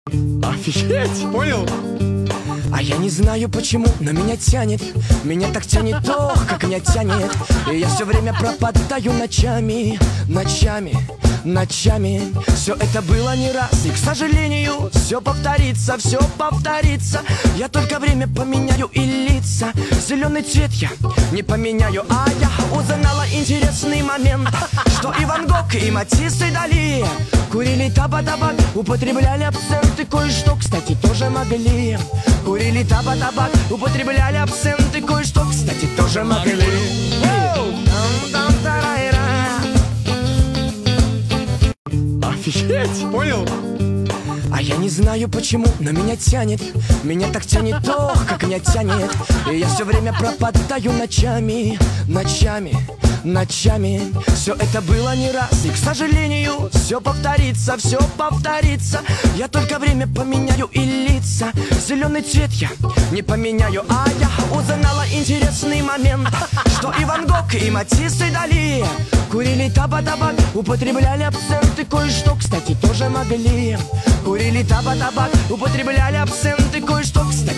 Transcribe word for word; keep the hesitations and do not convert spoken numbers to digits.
Офигеть, понял? А я не знаю почему, но меня тянет. Меня так тянет, ох, как меня тянет. И я все время пропадаю ночами, ночами, ночами. Все это было не раз, и, к сожалению, все повторится, все повторится. Я только время поменяю и лица. Зеленый цвет я не поменяю. А я узнала интересный момент, что и Ван Гог, и Матисс, и Дали курили таба-табак, употребляли абсенты. Кое-что, кстати, тоже могли. Курили таба-табак, употребляли абсенты. Кое-что, кстати, тоже могли. Офигеть, понял? А я не знаю почему, но меня тянет. Меня так тянет, ох, как меня тянет. И я все время пропадаю ночами, ночами, ночами. Все это было не раз, и, к сожалению, все повторится, все повторится. Я только время поменяю и лица. Зеленый цвет я не поменяю. А я узнала интересный момент, что и Ван Гог, и Матисс, и Дали курили таба-табак, употребляли абсенты. Кое-что, кстати, тоже могли. Курили таба-табак, употребляли абсенты. Кое-что, кстати,